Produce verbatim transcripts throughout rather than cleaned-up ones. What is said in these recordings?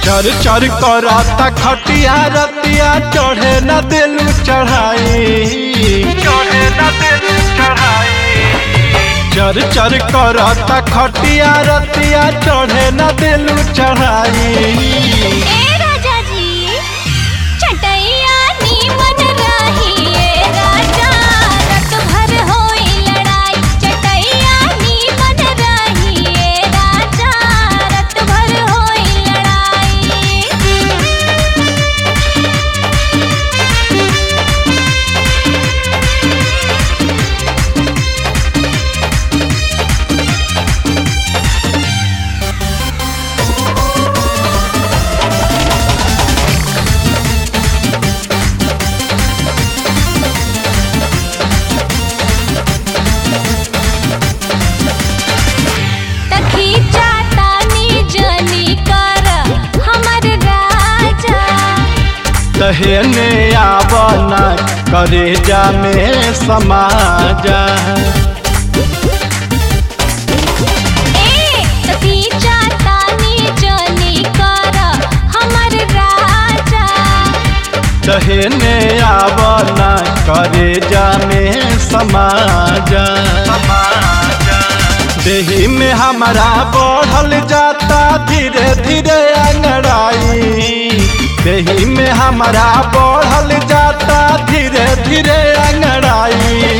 चर चर करता खटिया रतिया चढ़े न दिल चढ़ाई चढ़े न दिल चढ़ाई चर चर करता खटिया रतिया चढ़े न दिल चढ़ाई। ए राजा जी चटैया नीमन रही ए राजा रत भर होई लड़ाई चटैया नीमन रही ए राजा रत भर होई लड़ाई। तहने आवना करेजा में समाजा तहने आवना करेजा में समाजा देही में हमारा बढ़ल जाता धीरे धीरे अंगड़ाई देही में हमारा बढ़ल जाता धीरे धीरे अंगड़ाई।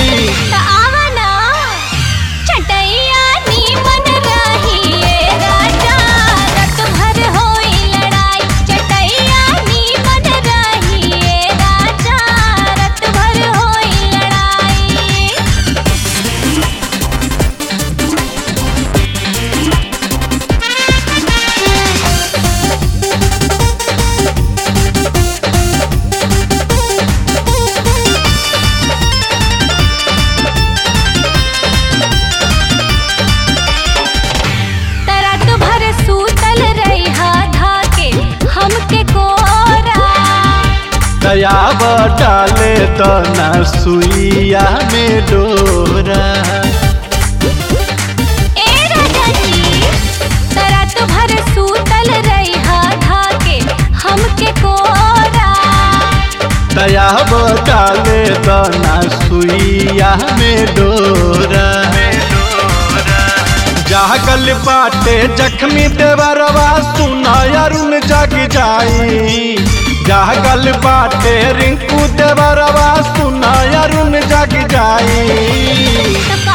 दयाब डाले तना सुइया में डोरा ए राजा जी तरा तो भर सूतल रही धाके हमके कोरा दयाब डाले तना सुइया में डोरा जागल बाटे जख्मी देवरवा सुना अरुण जग जाई जागल बाटे रिंकू देवरवा सुना अरुण जग जाई।